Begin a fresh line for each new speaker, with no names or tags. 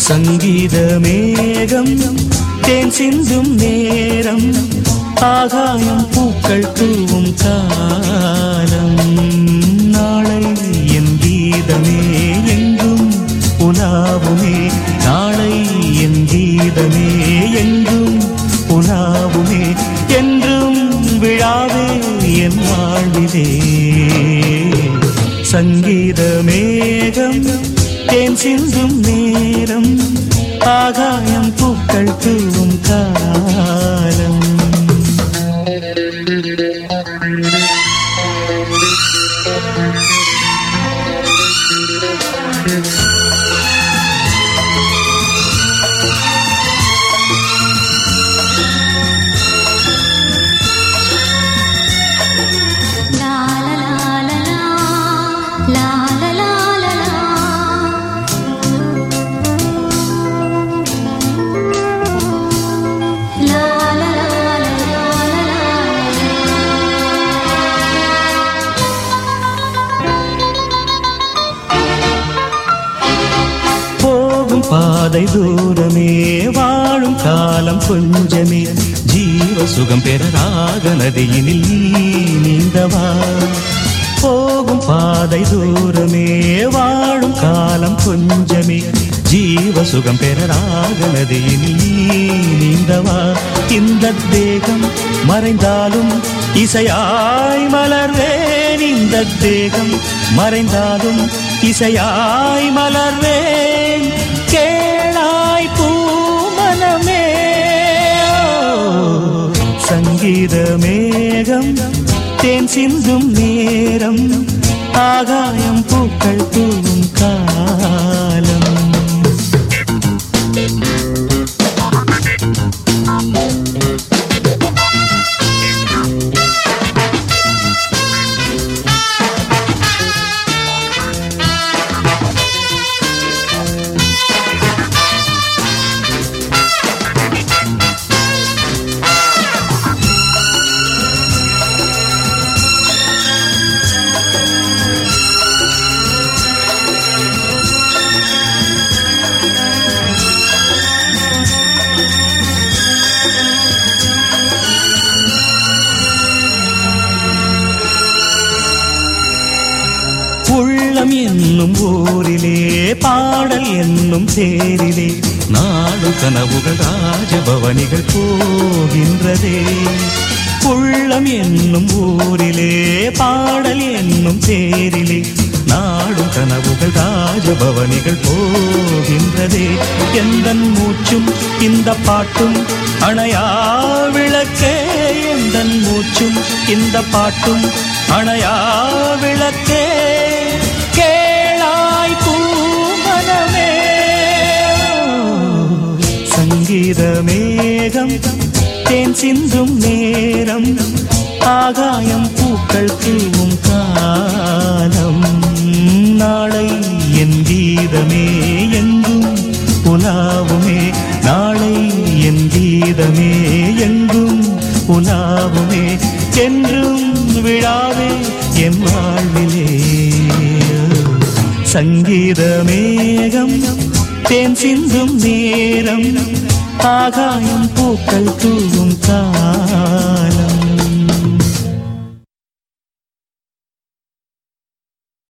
சங்கீத மேகம் தேன் சிந்தும் நேரம் ஆகாயம் பூக்கள் தூவும் காலம் நாளை என் கீதமே எங்கும் உலாவுமே நாளை என் கீதமே எங்கும் உலாவுமே என்றும் விழாவே என் வாழ்விலே சங்கீத மேகம் தேன் சிந்தும் நேரம் ஆகாயம் பூக்கள் தூவும் காலம் பாதை தூரமே வாழும் காலம் கொஞ்சமே ஜீவ சுகம் பெற ராக நதியினில் நீந்தவா போகும் பாதை தூரமே வாழும் காலம் கொஞ்சமே ஜீவ சுகம் பெற ராக நதியினில் நீந்தவா இந்த தேகம் மறைந்தாலும் இசையாய் மலர்வேன் இந்த தேகம் மறைந்தாலும் இசையாய் மலர்வேன் கேளாய் பூமனமே சங்கீத மேகம் தேன் சிந்தும் நேரம் ஆகாயம் பூக்கள் தூவும் காலம் உள்ளம் என்னும் ஊரிலே பாடல் என்னும் தேரிலே நாடு கனவுகள் ராஜபவனிகள் போகின்றதே உள்ளம் என்னும் ஊரிலே பாடல் என்னும் தேரிலே நாடு கனவுகள் ராஜபவனிகள் போகின்றதே எந்தன் மூச்சும் இந்த பாட்டும் அணையா விளக்கே எந்தன் மூச்சும் இந்த பாட்டும் அணையா விளக்கே கேளாய் பூமனமே சங்கீத மேகம் தேன் சிந்தும் நேரம் ஆகாயம் பூக்கள் தூவும் காலம் நாளை என் கீதமே எங்கும் உலாவுமே நாளை என் கீதமே எங்கும் உலாவுமே என்றும் விழாவே என் வாழ்விலே சங்கீத மேகம் தேன் சிந்தும் நேரம் ஆகாயம் பூக்கள் தூவும் காலம்